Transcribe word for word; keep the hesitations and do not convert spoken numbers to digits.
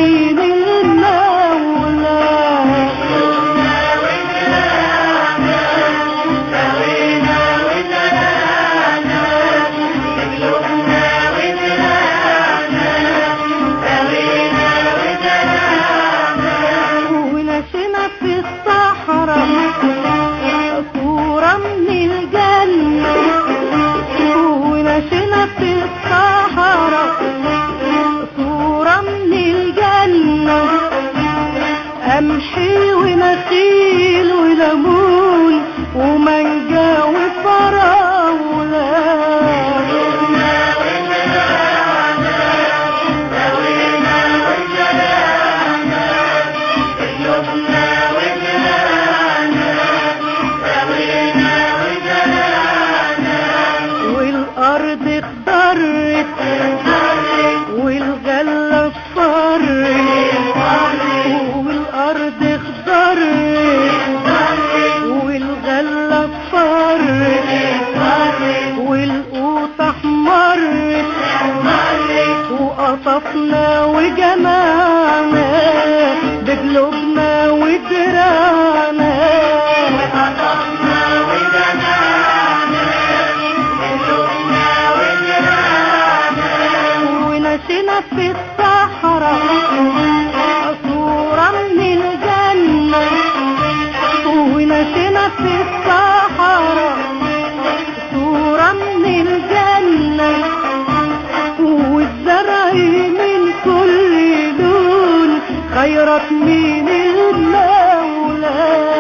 من المولى. سوينا وزرعنا بقلوبنا وزرعنا، سوينا وزرعنا. ونسينا في الصحراء صورة من الجنة، ونسينا في الصحراء صورة من الجنة، قمحي ونخيل وليمون ومانجا وفراولة. سوينا وزرعنا سوينا وزرعنا بقلوبنا وزرعنا، سوينا وزرعنا. والأرض اخضرت والغلة اصفرت، والأرض اخضرت والغلة اصفرت، والقوطة احمرت وقطفنا وجمعنا بقلوبنا ودراعنا. قطفنا وجمعنا بقلوبنا وزرعنا، ونسينا في الصحراء صورة من الجنة، ونسينا في الصحراء صورة من الجنة، والزرع من كل لون خيرات من المولى.